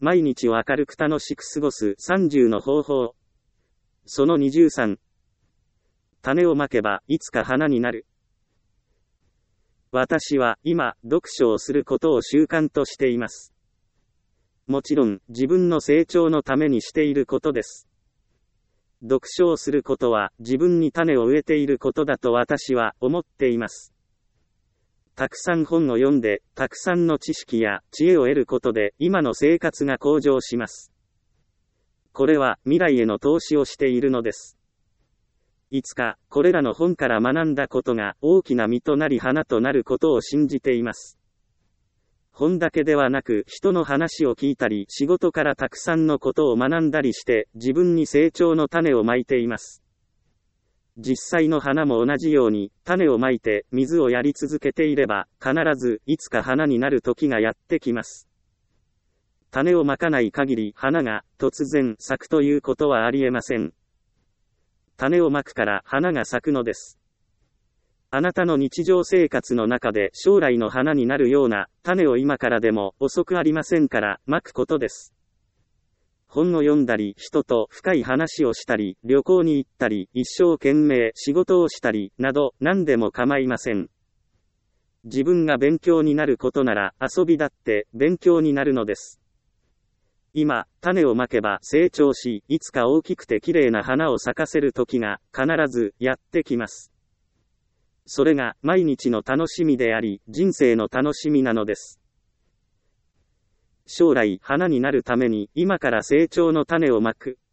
毎日を明るく楽しく過ごす30の方法。その23。種をまけばいつか花になる。私は今、読書をすることを習慣としています。もちろん、自分の成長のためにしていることです。読書をすることは自分に種を植えていることだと私は思っています。たくさん本を読んで、たくさんの知識や知恵を得ることで今の生活が向上します。これは未来への投資をしているのです。いつか、これらの本から学んだことが大きな実となり花となることを信じています。本だけではなく人の話を聞いたり仕事からたくさんのことを学んだりして自分に成長の種をまいています。実際の花も同じように種をまいて水をやり続けていれば必ずいつか花になる時がやってきます。種をまかない限り花が突然咲くということはありえません。種をまくから花が咲くのです。あなたの日常生活の中で将来の花になるような種を今からでも遅くありませんからまくことです。本を読んだり人と深い話をしたり旅行に行ったり一生懸命仕事をしたりなど何でも構いません。自分が勉強になることなら遊びだって勉強になるのです。今、種をまけば成長し、いつか大きくて綺麗な花を咲かせる時が必ずやってきます。それが毎日の楽しみであり、人生の楽しみなのです。将来花になるために今から成長の種をまく。